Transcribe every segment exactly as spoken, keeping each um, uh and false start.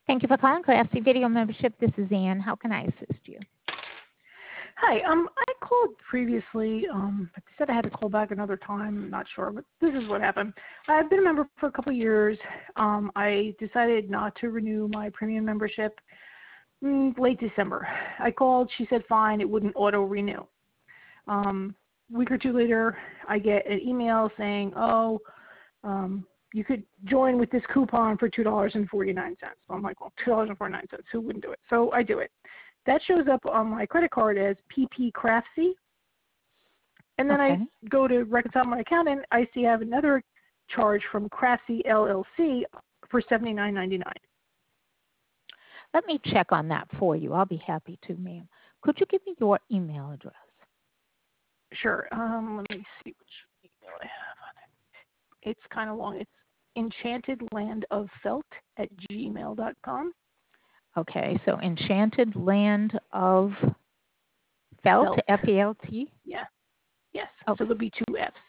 Thank you for calling Craftsy Video Membership. This is Ann. How can I assist you? Hi. Um, I called previously. Um, I said I had to call back another time. I'm not sure, but this is what happened. I've been a member for a couple of years. Um, I decided not to renew my premium membership mm, late December. I called. She said fine. It wouldn't auto renew. Um, a week or two later, I get an email saying, "Oh, um, you could join with this coupon for two dollars and forty-nine cents." So I'm like, well, two dollars and forty-nine cents. Who wouldn't do it? So I do it. That shows up on my credit card as P P Craftsy. And then Okay. I go to reconcile my account, and I see I have another charge from Craftsy L L C for seventy-nine ninety-nine. Let me check on that for you. I'll be happy to, ma'am. Could you give me your email address? Sure. Um, let me see which email I have on it. It's kind of long. It's enchantedlandoffelt at gmail dot com. Okay, so Enchanted Land of Felt, Felt. F E L T? Yeah. Yes. So Okay. there'll be two F's.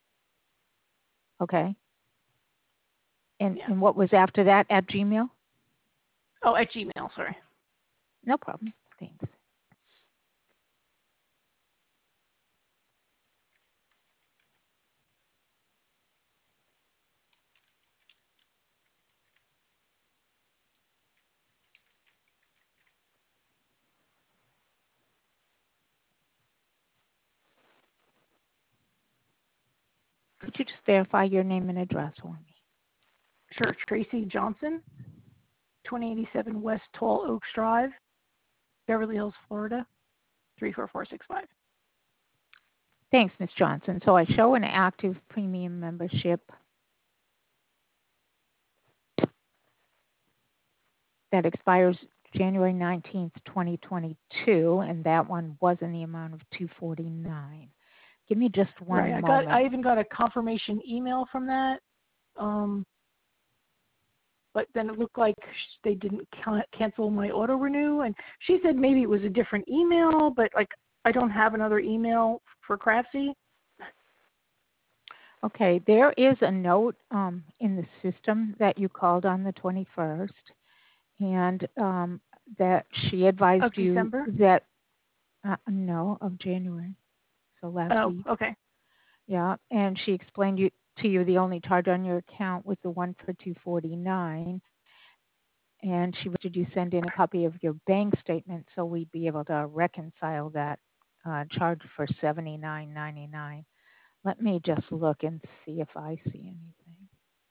Okay. And, Yeah. and what was after that at Gmail? Oh, at Gmail. Sorry. No problem. Thanks. Could you just verify your name and address for me? Sure. Tracy Johnson, twenty eighty-seven West Tall Oaks Drive, Beverly Hills, Florida, three four four six five. Thanks, Miz Johnson. So I show an active premium membership that expires January nineteenth, twenty twenty-two, and that one was in the amount of two hundred forty-nine dollars. Give me just one Right. I got. moment. I even got a confirmation email from that. Um, but then it looked like they didn't ca- cancel my auto renew, and she said maybe it was a different email, but like I don't have another email for Craftsy. Okay, there is a note um, in the system that you called on the twenty-first, and um, that she advised Of you December. that, uh, no, of January, so last Oh, week. okay. Yeah, and she explained you, to you the only charge on your account was the one for two hundred forty-nine dollars, and she wanted you send in a copy of your bank statement so we'd be able to reconcile that uh, charge for seventy-nine ninety-nine. Let me just look and see if I see anything.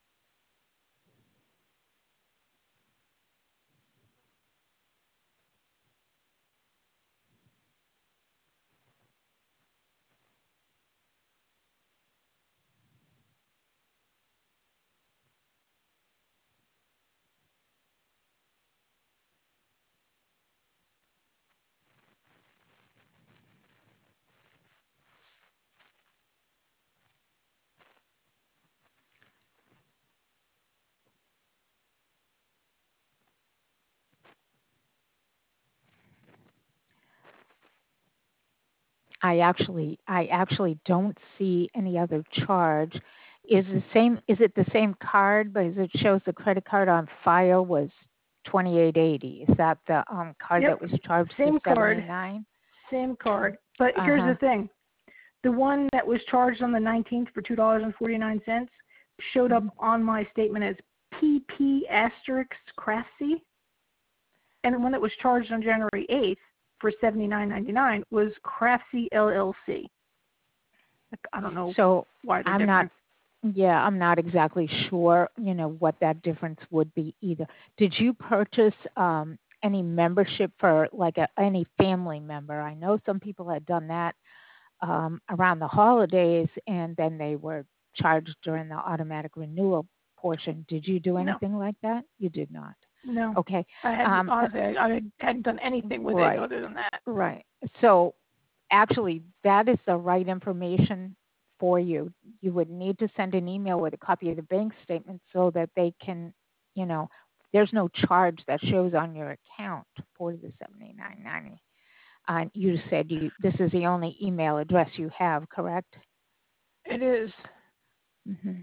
I actually I actually don't see any other charge. Is the same is it the same card, but as it shows the credit card on file was twenty-eight eighty. Is that the um card Yep. that was charged the Same card. seventy-nine? Same card. But here's Uh-huh. the thing: the one that was charged on the nineteenth for two dollars and forty-nine cents showed up Mm-hmm. on my statement as P P asterisk Craftsy, and the one that was charged on January eighth for seventy-nine ninety-nine was Craftsy L L C. Like, I don't know So why they're I'm not different. yeah, I'm not exactly sure, you know, what that difference would be either. Did you purchase um any membership for like a, any family member? I know some people had done that um, around the holidays, and then they were charged during the automatic renewal portion. Did you do No, anything like that? You did not. no. Okay. I hadn't, Um, honestly, I, I hadn't done anything with it right, other than that. right. So actually, that is the right information for you. You would need to send an email with a copy of the bank statement so that they can, you know, there's no charge that shows on your account for the seventy-nine ninety. Uh, you said you this is the only email address you have, correct? It is. Mm-hmm.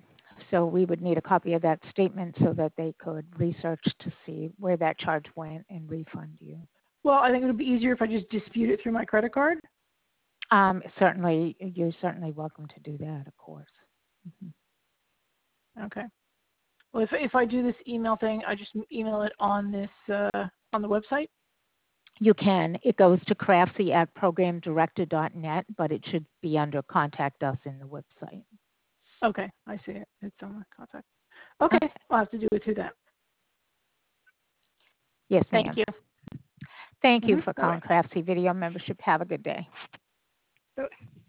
So we would need a copy of that statement so that they could research to see where that charge went and refund you. Well, I think it would be easier if I just dispute it through my credit card. Um, certainly, you're certainly welcome to do that, of course. Mm-hmm. Okay. Well, if if I do this email thing, I just email it on this uh, on the website. You can. It goes to craftsy at program director dot net, but it should be under contact us in the website. Okay, I see it. It's on my contact. Okay, Okay. I'll have to do it through that. Yes, ma'am. Thank you. Thank you Mm-hmm. for calling Craftsy Video Membership. Have a good day. Bye.